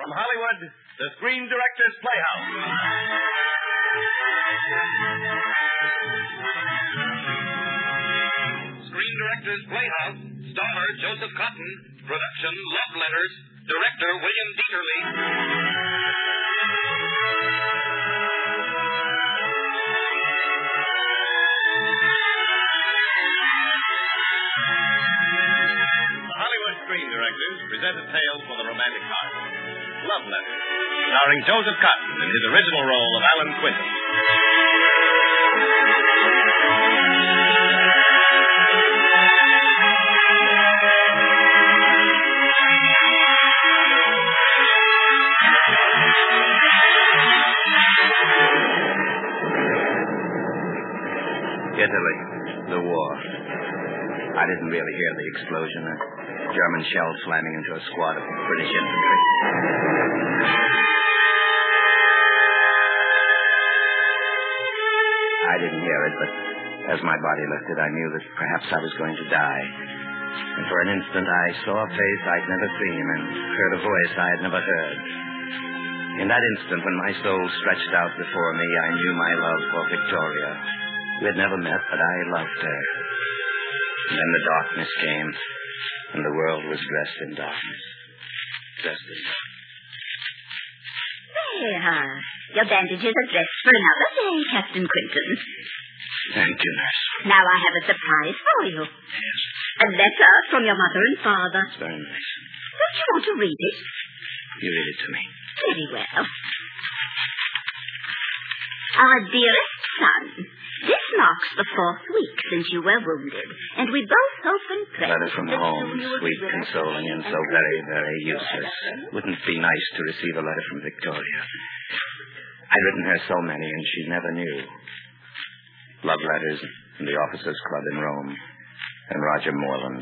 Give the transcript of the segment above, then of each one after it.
From Hollywood, the Screen Directors Playhouse. Screen Directors Playhouse. Star Joseph Cotton. Production Love Letters. Director William Dieterle. Screen Directors presented tales for the romantic heart. Love Letters, starring Joseph Cotton in his original role of Alan Quinton. Italy, the war. I didn't really hear the explosion. German shell slamming into a squad of British infantry. I didn't hear it, but as my body lifted, I knew that perhaps I was going to die. And for an instant, I saw a face I'd never seen and heard a voice I had never heard. In that instant, when my soul stretched out before me, I knew my love for Victoria. We had never met, but I loved her. And then the darkness came. And the world was dressed in darkness. There. Your bandages are dressed for another day, Captain Quinton. Thank you, nurse. Now I have a surprise for you. Yes. A letter from your mother and father. It's very nice. Don't you want to read it? You read it to me. Very well. Our dearest son, this marks the 4th week since you were wounded, and we both hope and pray. Letter from home, sweet, consoling, and so very, very useless. Wouldn't it be nice to receive a letter from Victoria? I'd written her so many, and she never knew. Love letters from the Officers' Club in Rome, and Roger Morland.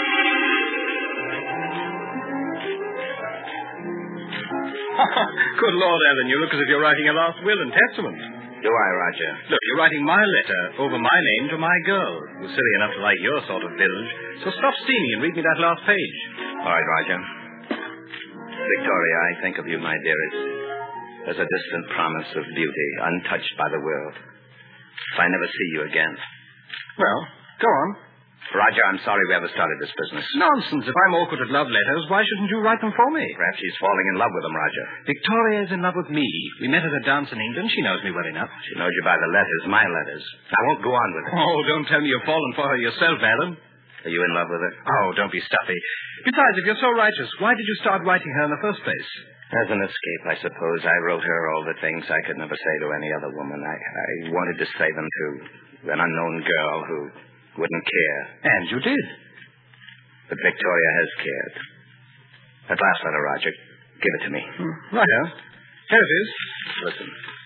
Good Lord, Alan, you look as if you're writing a last will and testament. Do I, Roger? Look, you're writing my letter over my name to my girl, who's silly enough to like your sort of bilge. So stop steaming and read me that last page. All right, Roger. Victoria, I think of you, my dearest, as a distant promise of beauty, untouched by the world. If I never see you again. Well, go on. Roger, I'm sorry we ever started this business. Nonsense. If I'm awkward at love letters, why shouldn't you write them for me? Perhaps she's falling in love with them, Roger. Victoria is in love with me. We met at a dance in England. She knows me well enough. She knows you by the letters, my letters. I won't go on with it. Oh, don't tell me you've fallen for her yourself, Alan. Are you in love with her? Oh, don't be stuffy. Besides, if you're so righteous, why did you start writing her in the first place? As an escape, I suppose. I wrote her all the things I could never say to any other woman. I wanted to say them to an unknown girl who wouldn't care. And you did. But Victoria has cared. That last letter, Roger, give it to me. Righto. Here it is. Listen.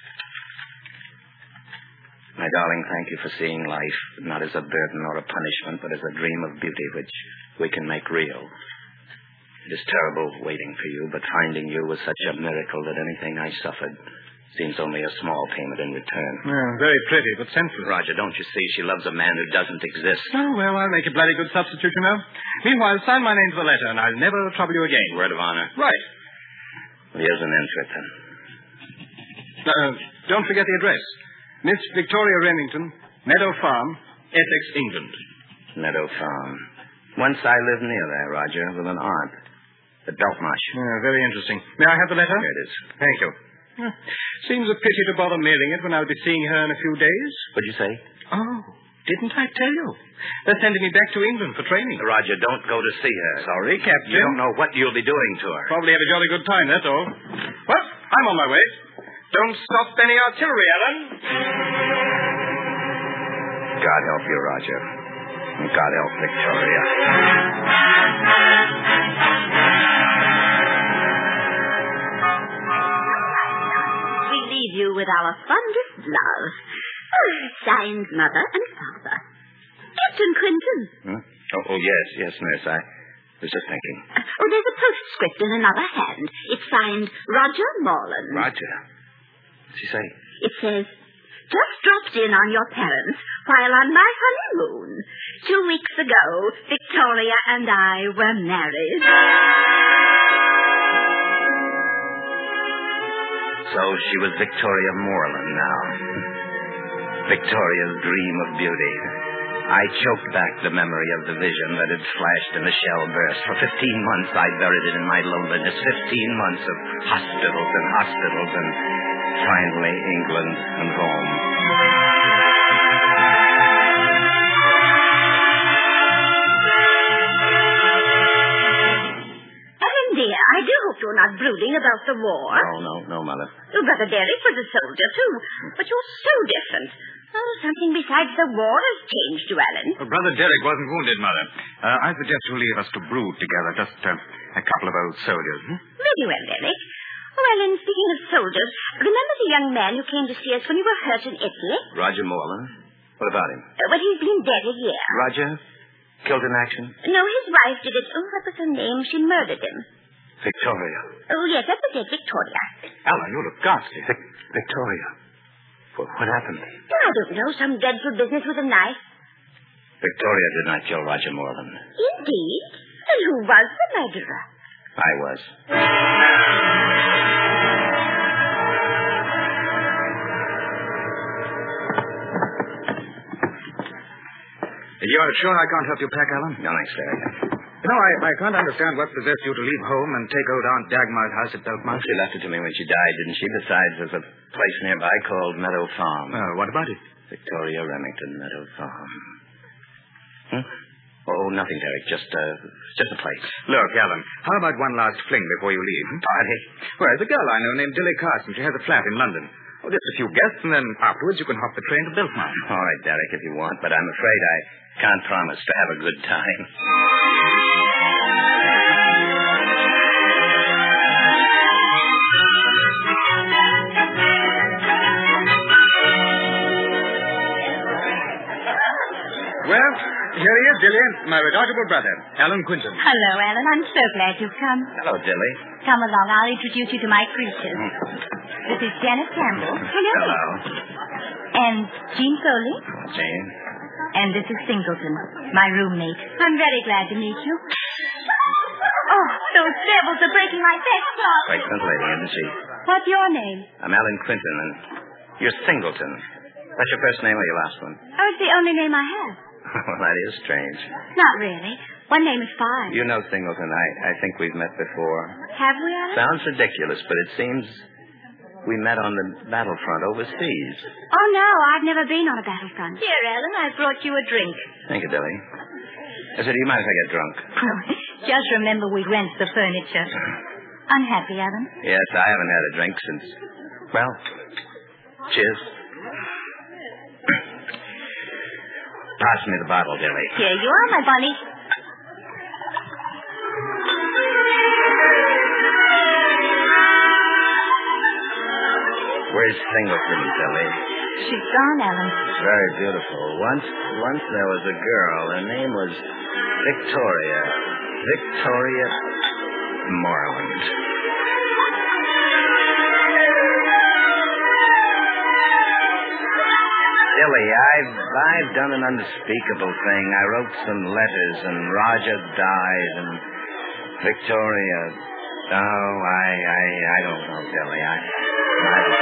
My darling, thank you for seeing life not as a burden or a punishment, but as a dream of beauty which we can make real. It is terrible waiting for you, but finding you was such a miracle that anything I suffered seems only a small payment in return. Very pretty, but senseless. Roger, don't you see? She loves a man who doesn't exist. Oh, well, I'll make a bloody good substitute, you know. Meanwhile, sign my name to the letter, and I'll never trouble you again. Word of honor. Right. Well, here's an end to it, then. Don't forget the address. Miss Victoria Remington, Meadow Farm, Essex, England. Meadow Farm. Once I lived near there, Roger, with an aunt. At Beltmarsh. Very interesting. May I have the letter? Here it is. Thank you. Seems a pity to bother mailing it when I'll be seeing her in a few days. What'd you say? Oh, didn't I tell you? They're sending me back to England for training. Roger, don't go to see her. Sorry, Captain. You don't know what you'll be doing to her. Probably have a jolly good time, that's all. Well, I'm on my way. Don't stop any artillery, Alan. God help you, Roger. And God help Victoria. You with our fondest love. Signed Mother and Father. Captain Quinton. Oh, yes, nurse. I was just thinking. There's a postscript in another hand. It's signed Roger Morland. Roger? What's he say? It says, just dropped in on your parents while on my honeymoon. 2 weeks ago, Victoria and I were married. So she was Victoria Moreland now. Victoria's dream of beauty. I choked back the memory of the vision that had flashed in the shell burst. For 15 months, I buried it in my loneliness. 15 months of hospitals and finally England and home. Ellen, dear, I do hope you're not brooding about the war. No, Mother. Your brother Derek was a soldier, too. But you're so different. Oh, something besides the war has changed you, Ellen. Well, Brother Derek wasn't wounded, Mother. I suggest you leave us to brood together, just a couple of old soldiers. Very well, Derek. Oh, Ellen, speaking of soldiers, remember the young man who came to see us when we were hurt in Italy? Roger Moreland? What about him? Well, he's been dead a year. Roger? Killed in action? No, his wife did it. Oh, what was her name? She murdered him. Victoria. Oh, yes, that was it, Victoria. Ellen, you look ghastly. Victoria. What happened? I don't know. Some dreadful business with a knife. Victoria did not kill Roger Moreland. Indeed? And who was the murderer? I was. You're sure I can't help you pack, Ellen? No, thanks, Derek. You know, I can't understand what possessed you to leave home and take old Aunt Dagmar's house at Belmont. She left it to me when she died, didn't she? Besides, there's a place nearby called Meadow Farm. What about it? Victoria Remington Meadow Farm. Oh, nothing, Derek. Just a place. Look, Ellen, how about one last fling before you leave? Party? Well, there's a girl I know named Dilly Carson. She has a flat in London. Oh, just a few guests, and then afterwards you can hop the train to Biltmore. All right, Derek, if you want, but I'm afraid I can't promise to have a good time. Well, here he is, Dilly, my redoubtable brother, Alan Quinton. Hello, Ellen. I'm so glad you've come. Hello, Dilly. Come along. I'll introduce you to my creatures. This is Janet Campbell. Hello. And Jean Foley. Jane. And this is Singleton, my roommate. I'm very glad to meet you. Oh, those devils are breaking my bed. Excellent lady, isn't she? What's your name? I'm Alan Quinton, and you're Singleton. That's your first name or your last one? Oh, it's the only name I have. Well, that is strange. Not really. One name is fine. You know Singleton. I think we've met before. Have we, Alan? Sounds ridiculous, but it seems we met on the battlefront overseas. Oh, no, I've never been on a battlefront. Here, Ellen, I brought you a drink. Thank you, Dilly. I said, do you mind if I get drunk? Just remember we rent the furniture. Unhappy, Alan? Yes, I haven't had a drink since... Well, cheers. Pass me the bottle, Dilly. Here you are, my bunny. Where's Singleton, Dilly? She's gone, Alan. Very beautiful. Once there was a girl. Her name was Victoria. Victoria Moreland. Dilly, I've done an unspeakable thing. I wrote some letters, and Roger died, and Victoria... Oh, I don't know, Dilly. I don't...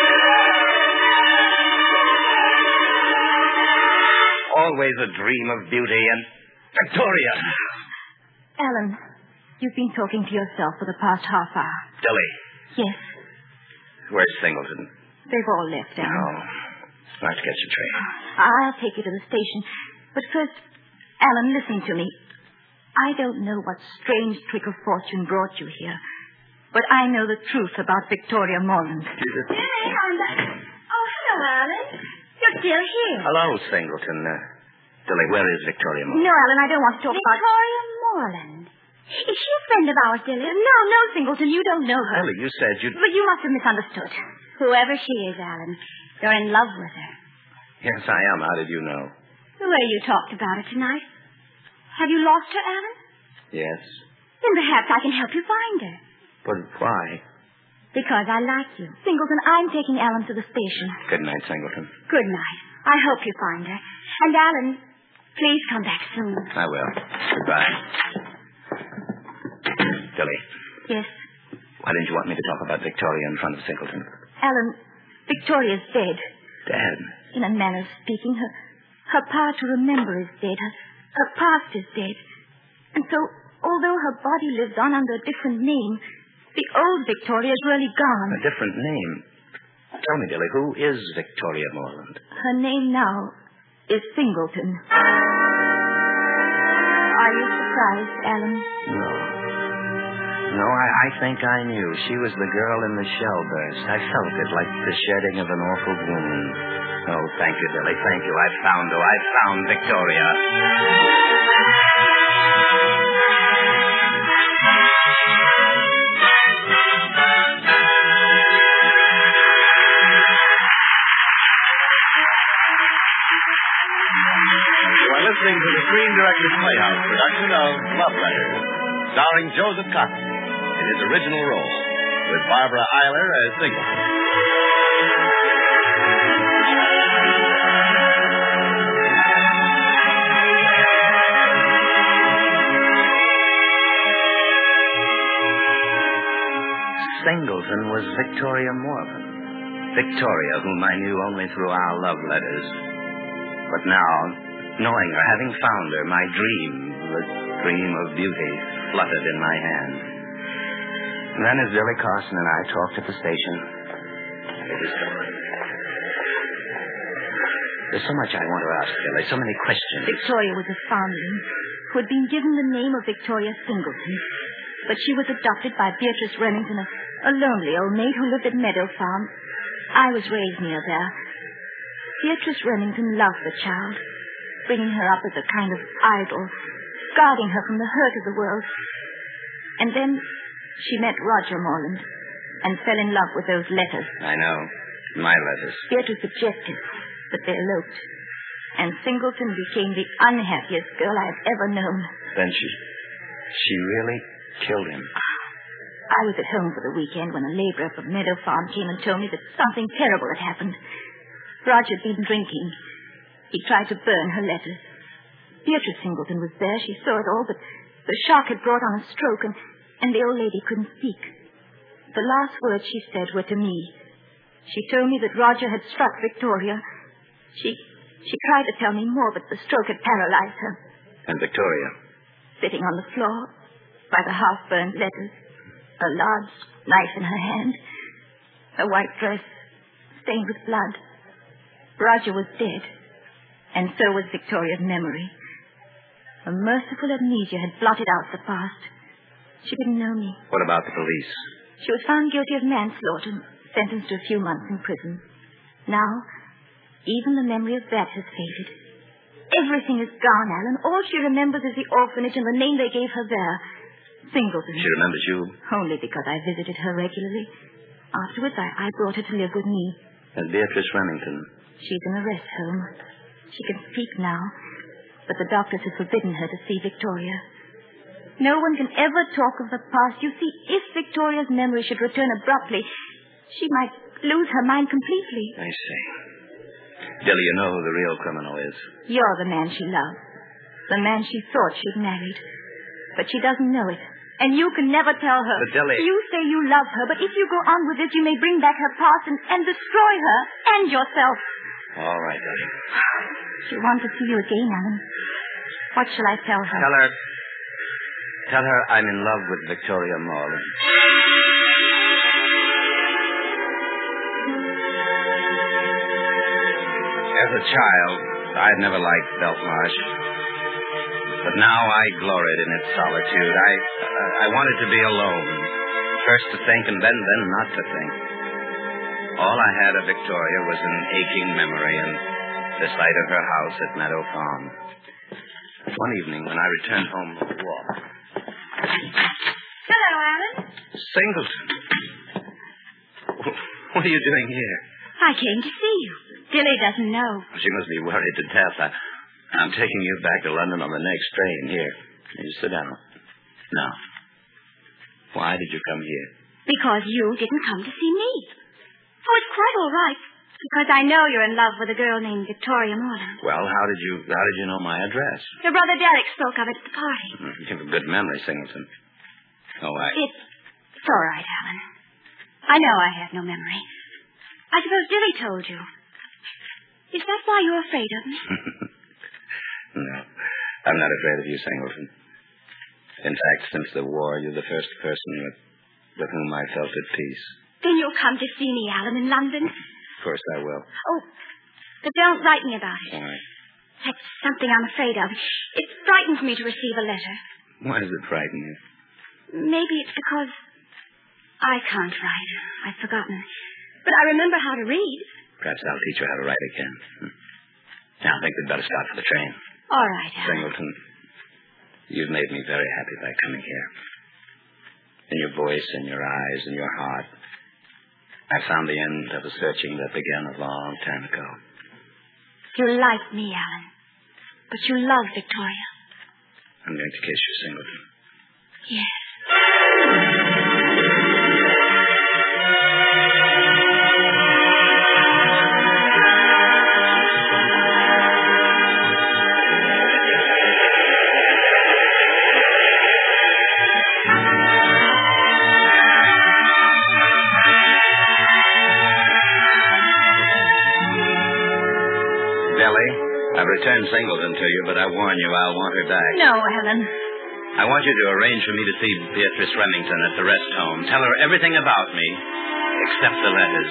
Always a dream of beauty, and Victoria! Alan, you've been talking to yourself for the past half hour. Dilly. Yes. Where's Singleton? They've all left, Alan. Oh. Let's get your train. I'll take you to the station. But first, Alan, listen to me. I don't know what strange trick of fortune brought you here, but I know the truth about Victoria Moreland. I'm back. Oh, hello, Alan. You're still here. Hello, Singleton. Dilly, where is Victoria Moreland? No, Alan, I don't want to talk about... Victoria Moreland? Is she a friend of ours, Dilly? No, Singleton, you don't know her. Dilly, you said you'd... But you must have misunderstood. Whoever she is, Alan, you're in love with her. Yes, I am. How did you know? The way you talked about her tonight. Have you lost her, Alan? Yes. Then perhaps I can help you find her. But why? Because I like you. Singleton, I'm taking Alan to the station. Good night, Singleton. Good night. I hope you find her. And, Alan, please come back soon. I will. Goodbye. Dilly. Yes? Why didn't you want me to talk about Victoria in front of Singleton? Alan, Victoria's dead. Dead? In a manner of speaking, her power to remember is dead. Her past is dead. And so, although her body lives on under a different name, the old Victoria is really gone. A different name? Tell me, Dilly, who is Victoria Morland? Her name now is Singleton. Are you surprised, Alan? No, I think I knew. She was the girl in the shell burst. I felt it like the shedding of an awful wound. Oh, thank you, Dilly. Thank you. I found her. I found Victoria. You are listening to the Screen Directors Playhouse production of Love Letters, starring Joseph Cotton in his original role, with Barbara Eiler as Singleton. Singleton was Victoria Morland. Victoria, whom I knew only through our love letters. But now, knowing her, having found her, my dream, the dream of beauty, fluttered in my hand. And then as Billy Carson and I talked at the station, it was gone. There's so much I want to ask, Billy, so many questions. Victoria was a foundling who had been given the name of Victoria Singleton. But she was adopted by Beatrice Remington, a lonely old maid who lived at Meadow Farm. I was raised near there. Beatrice Remington loved the child, bringing her up as a kind of idol, guarding her from the hurt of the world. And then she met Roger Morland and fell in love with those letters. I know. My letters. Beatrice objected, but they eloped. And Singleton became the unhappiest girl I have ever known. Then she really killed him. I was at home for the weekend when a laborer from Meadow Farm came and told me that something terrible had happened. Roger had been drinking. He tried to burn her letters. Beatrice Singleton was there. She saw it all, but the shock had brought on a stroke, and the old lady couldn't speak. The last words she said were to me. She told me that Roger had struck Victoria. She tried to tell me more, but the stroke had paralyzed her. And Victoria? Sitting on the floor by the half-burned letters, a large knife in her hand, her white dress stained with blood. Roger was dead, and so was Victoria's memory. A merciful amnesia had blotted out the past. She didn't know me. What about the police? She was found guilty of manslaughter, sentenced to a few months in prison. Now, even the memory of that has faded. Everything is gone, Alan. All she remembers is the orphanage and the name they gave her there. Singleton. She remembers you? Only because I visited her regularly. Afterwards, I brought her to live with me. And Beatrice Remington? She's in a rest home. She can speak now, but the doctors have forbidden her to see Victoria. No one can ever talk of the past. You see, if Victoria's memory should return abruptly, she might lose her mind completely. I see. Dilly, you know who the real criminal is. You're the man she loved. The man she thought she'd married. But she doesn't know it. And you can never tell her. But Dilly... You say you love her, but if you go on with this, you may bring back her past and destroy her and yourself. All right, Dilly. She wants to see you again, Alan. What shall I tell her? Tell her I'm in love with Victoria Morland. As a child, I'd never liked Beltmarsh. But now I gloried in its solitude. I wanted to be alone. First to think and then not to think. All I had of Victoria was an aching memory and the sight of her house at Meadow Farm. One evening when I returned home from the walk. Hello, Alan. Singleton. What are you doing here? I came to see you. Dilly doesn't know. She must be worried to death. I'm taking you back to London on the next train. Here, you sit down. Now, why did you come here? Because you didn't come to see me. Oh, it's quite all right. Because I know you're in love with a girl named Victoria Morland. Well, how did you know my address? Your brother Derek spoke of it at the party. You have a good memory, Singleton. It's all right, Alan. I know I have no memory. I suppose Dilly told you. Is that why you're afraid of me? No, I'm not afraid of you, Singleton. In fact, since the war, you're the first person with whom I felt at peace. Then you'll come to see me, Alan, in London? Of course I will. Oh, but don't write me about it. Why? That's something I'm afraid of. It frightens me to receive a letter. Why does it frighten you? Maybe it's because I can't write. I've forgotten. But I remember how to read. Perhaps I'll teach you how to write again. Now, I think we'd better start for the train. All right, Alan. Singleton, you've made me very happy by coming here. In your voice, in your eyes, in your heart, I found the end of a searching that began a long time ago. You like me, Alan. But you love Victoria. I'm going to kiss you, Singleton. Yes. I've returned Singleton to you, but I warn you, I'll want her back. No, Alan. I want you to arrange for me to see Beatrice Remington at the rest home. Tell her everything about me, except the letters.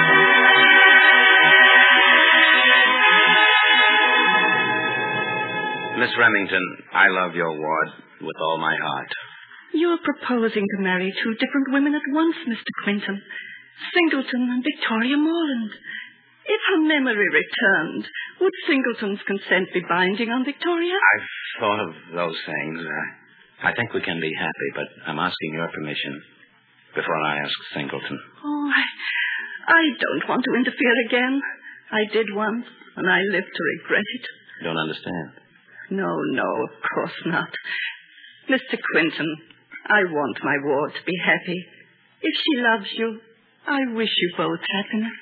Miss Remington, I love your ward with all my heart. You're proposing to marry two different women at once, Mr. Quinton. Singleton and Victoria Morland. If her memory returned, would Singleton's consent be binding on Victoria? I've thought of those things. I think we can be happy, but I'm asking your permission before I ask Singleton. Oh, I don't want to interfere again. I did once, and I live to regret it. Don't understand. No, of course not. Mr. Quinton, I want my ward to be happy. If she loves you, I wish you both happiness.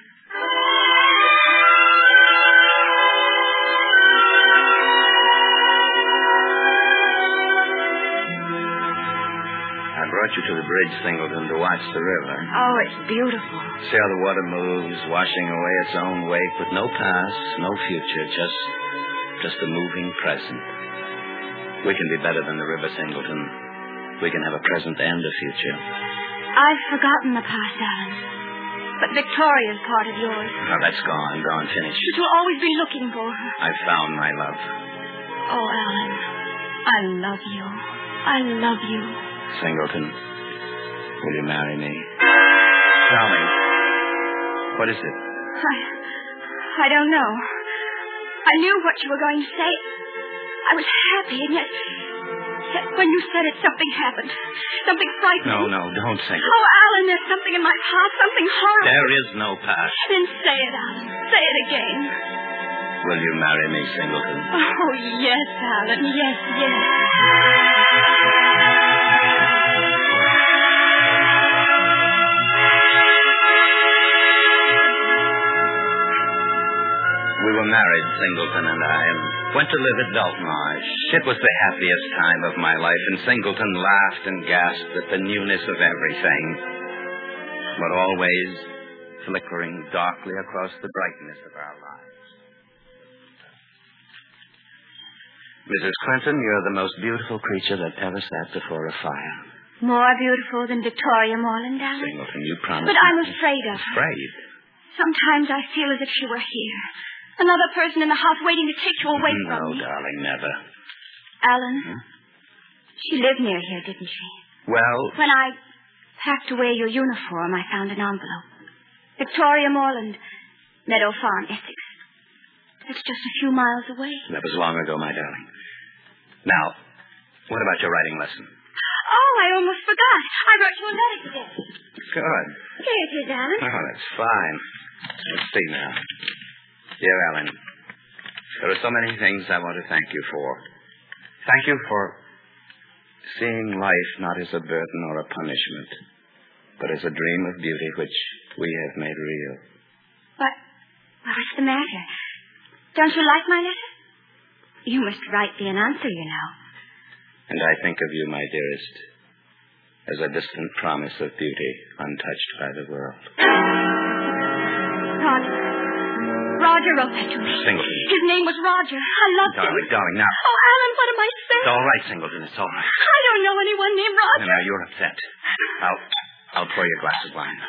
I brought you to the bridge, Singleton, to watch the river. Oh, it's beautiful. See how the water moves, washing away its own wake with no past, no future, just a moving present. We can be better than the river, Singleton. We can have a present and a future. I've forgotten the past, Alan. But Victoria's part of yours. Now, that's gone, finished. But you'll always be looking for her. I've found my love. Oh, Alan, I love you. I love you. Singleton, will you marry me? Darling, what is it? I don't know. I knew what you were going to say. I was happy, and yet when you said it, something happened. Something frightening. No, don't sing it. Oh, Alan, there's something in my past, something horrible. There is no past. Then say it, Alan. Say it again. Will you marry me, Singleton? Oh, yes, Alan. Yes. We were married, Singleton and I, and went to live at Belmarsh. It was the happiest time of my life, and Singleton laughed and gasped at the newness of everything, but always flickering darkly across the brightness of our lives. Mrs. Quinton, you're the most beautiful creature that ever sat before a fire. More beautiful than Victoria Morland, Alan? Singleton, you promised. But I'm afraid of her. Afraid? Sometimes I feel as if she were here. Another person in the house waiting to take you away from me. No, darling, never. Alan, she lived near here, didn't she? Well... When I packed away your uniform, I found an envelope. Victoria Morland, Meadow Farm, Essex. It's just a few miles away. That was long ago, my darling. Now, what about your writing lesson? Oh, I almost forgot. I wrote you a letter today. Good. Here it is, Alan. Oh, that's fine. Let's see now. Dear Ellen, there are so many things I want to thank you for. Thank you for seeing life not as a burden or a punishment, but as a dream of beauty which we have made real. What's the matter? Don't you like my letter? You must write me an answer, you know. And I think of you, my dearest, as a distant promise of beauty untouched by the world. Roger. Roger wrote that to me. Singleton. His name was Roger. I loved him. Darling, now. Oh, Alan, what am I saying? It's all right, Singleton. It's all right. I don't know anyone named Roger. Now, you're upset. I'll pour you a glass of wine.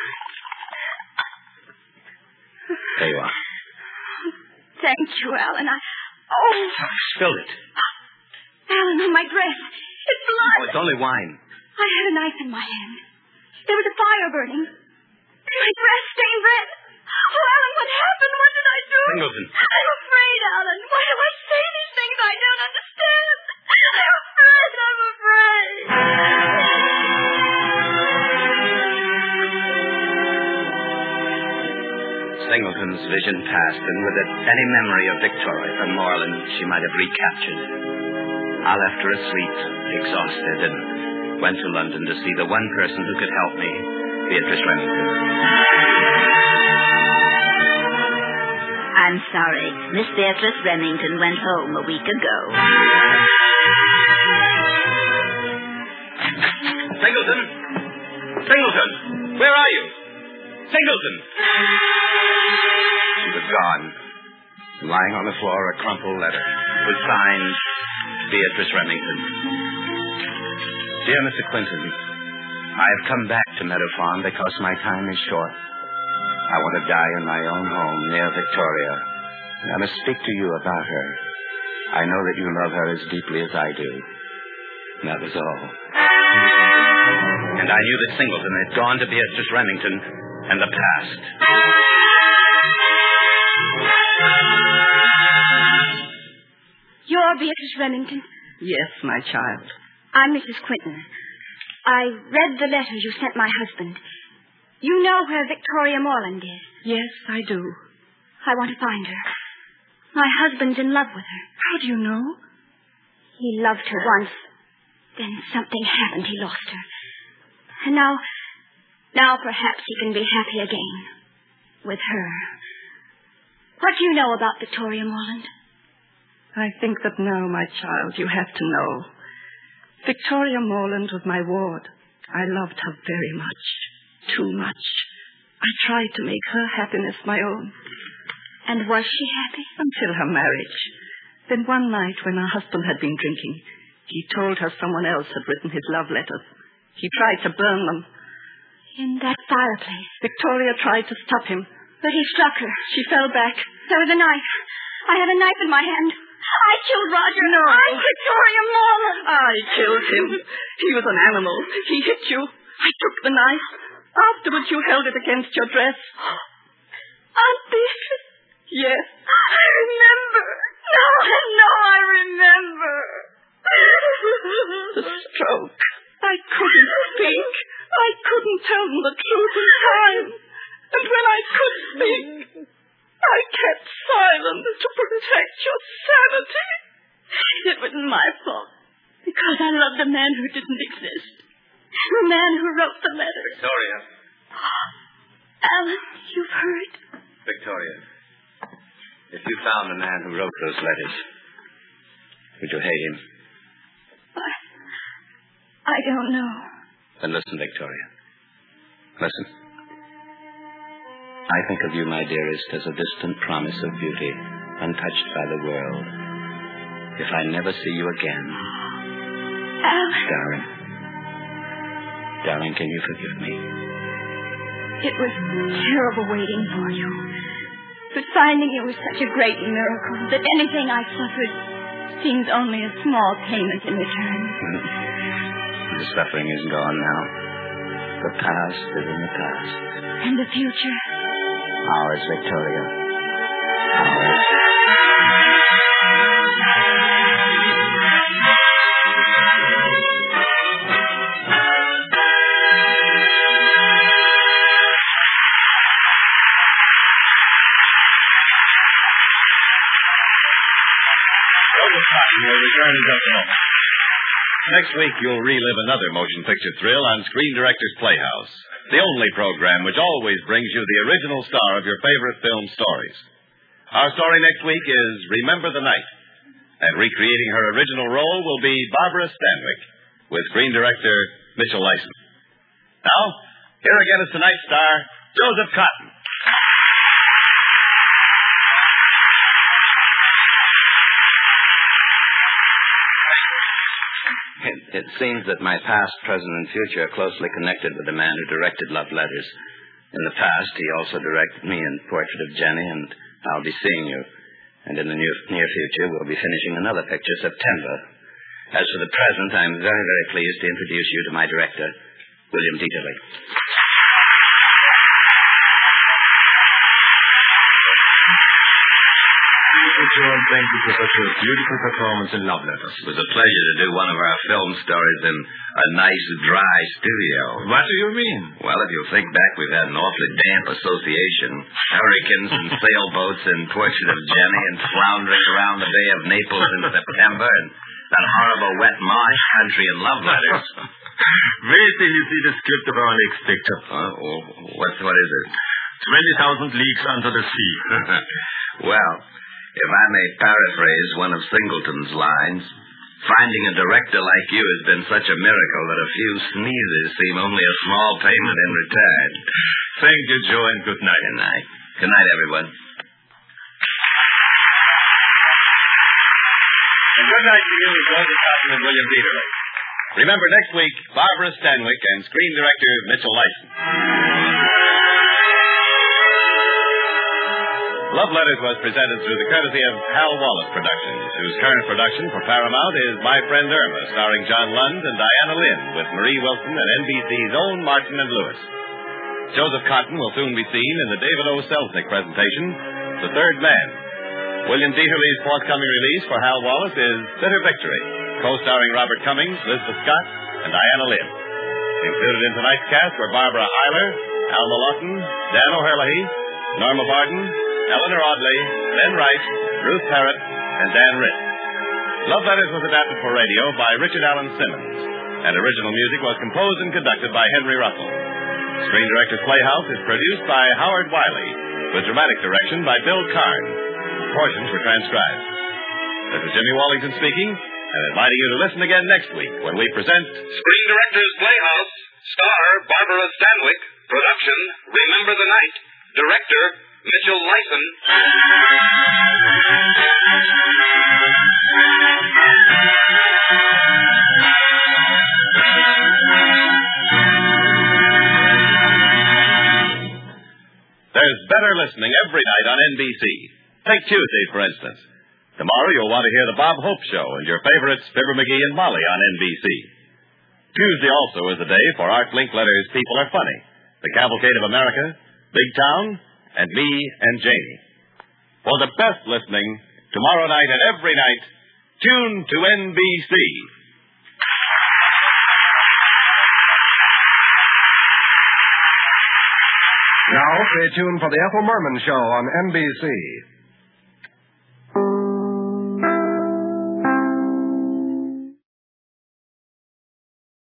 There you are. Thank you, Alan. Spilled it. Alan, on my dress. It's blood. Oh, it's only wine. I had a knife in my hand. There was a fire burning. My dress stained red. Oh, Alan, what happened? What did I do? Singleton. I'm afraid, Alan. Why do I say these things I don't understand? I'm afraid. Singleton's vision passed, and with it, any memory of Victoria Moreland she might have recaptured. I left her asleep, exhausted, and went to London to see the one person who could help me, Beatrice Remington. I'm sorry. Miss Beatrice Remington went home a week ago. Singleton! Singleton! Where are you? Singleton! She was gone. Lying on the floor, a crumpled letter. It was signed Beatrice Remington. Dear Mr. Quinton, I have come back to Meadow Farm because my time is short. I want to die in my own home near Victoria. And I must speak to you about her. I know that you love her as deeply as I do. And that was all. And I knew that Singleton had gone to Beatrice Remington and the past. You're Beatrice Remington? Yes, my child. I'm Mrs. Quinton. I read the letter you sent my husband. You know where Victoria Moreland is. Yes, I do. I want to find her. My husband's in love with her. How do you know? He loved her once. Then something happened. He lost her. And now perhaps he can be happy again. With her. What do you know about Victoria Moreland? I think that now, my child, you have to know. Victoria Moreland was my ward. I loved her very much. Too much. I tried to make her happiness my own. And was she happy? Until her marriage. Then one night when her husband had been drinking, he told her someone else had written his love letters. He tried to burn them. In that fireplace? Victoria tried to stop him. But he struck her. She fell back. There was a knife. I had a knife in my hand. I killed Roger. No. I'm Victoria Moreland. I killed him. He was an animal. He hit you. I took the knife. Afterwards, you held it against your dress. Aunt Beatrice? Yes. I remember. No, I remember. The stroke. I couldn't speak. I couldn't tell them the truth in time. And when I could speak, I kept silent to protect your sanity. It wasn't my fault. Because I loved a man who didn't exist. The man who wrote the letters. Victoria. Alan, you've heard? Victoria. If you found the man who wrote those letters, would you hate him? I don't know. Then listen, Victoria. Listen. I think of you, my dearest, as a distant promise of beauty, untouched by the world. If I never see you again... Alan. Darling, can you forgive me? It was terrible waiting for you. But finding you was such a great miracle that anything I suffered seems only a small payment in return. The suffering is gone now. The past is in the past. And the future? Ours, Victoria. Ours. We'll return in just a moment. Next week, you'll relive another motion picture thrill on Screen Directors Playhouse, the only program which always brings you the original star of your favorite film stories. Our story next week is Remember the Night, and recreating her original role will be Barbara Stanwyck, with Screen Director Mitchell Lyson. Now, here again is tonight's star, Joseph Cotton. It seems that my past, present, and future are closely connected with the man who directed Love Letters. In the past, he also directed me in Portrait of Jenny, and I'll be seeing you. And in the near future, we'll be finishing another picture, September. As for the present, I'm very, very pleased to introduce you to my director, William Dieterle. Thank you for such a beautiful performance in Love Letters. It was a pleasure to do one of our film stories in a nice, dry studio. What do you mean? Well, if you think back, we've had an awfully damp association. Hurricanes and sailboats and Portrait of Jenny and floundering around the Bay of Naples in September and that horrible wet marsh country in Love Letters. Wait till you see the script of our next picture. What is it? 20,000 Leagues Under the Sea. Well, if I may paraphrase one of Singleton's lines, finding a director like you has been such a miracle that a few sneezes seem only a small payment in return. Thank you, Joe, and good night. Good night. Good night, everyone. And good night to you, Joseph Cotton and William Dieterle. Remember, next week, Barbara Stanwyck and screen director Mitchell Lyson. Love Letters was presented through the courtesy of Hal Wallace Productions, whose current production for Paramount is My Friend Irma, starring John Lund and Diana Lynn, with Marie Wilson and NBC's own Martin and Lewis. Joseph Cotton will soon be seen in the David O. Selznick presentation, The Third Man. William Dieterle's forthcoming release for Hal Wallace is Bitter Victory, co-starring Robert Cummings, Elizabeth Scott, and Diana Lynn. Included in tonight's cast were Barbara Eiler, Alma Lawton, Dan O'Herlihy, Norma Barton, Eleanor Audley, Ben Wright, Ruth Parrott, and Dan Ritt. Love Letters was adapted for radio by Richard Allen Simmons, and original music was composed and conducted by Henry Russell. Screen Directors Playhouse is produced by Howard Wiley, with dramatic direction by Bill Karn. Portions were transcribed. This is Jimmy Wallington speaking, and inviting you to listen again next week when we present Screen Directors Playhouse, star Barbara Stanwyck, production Remember the Night, director Mitchell Lyson. There's better listening every night on NBC. Take Tuesday, for instance. Tomorrow you'll want to hear the Bob Hope Show and your favorites, Fibber McGee and Molly, on NBC. Tuesday also is the day for Art Linkletter's People Are Funny, The Cavalcade of America, Big Town, and Me and Janie. For the best listening, tomorrow night and every night, tune to NBC. Now stay tuned for the Ethel Merman Show on NBC.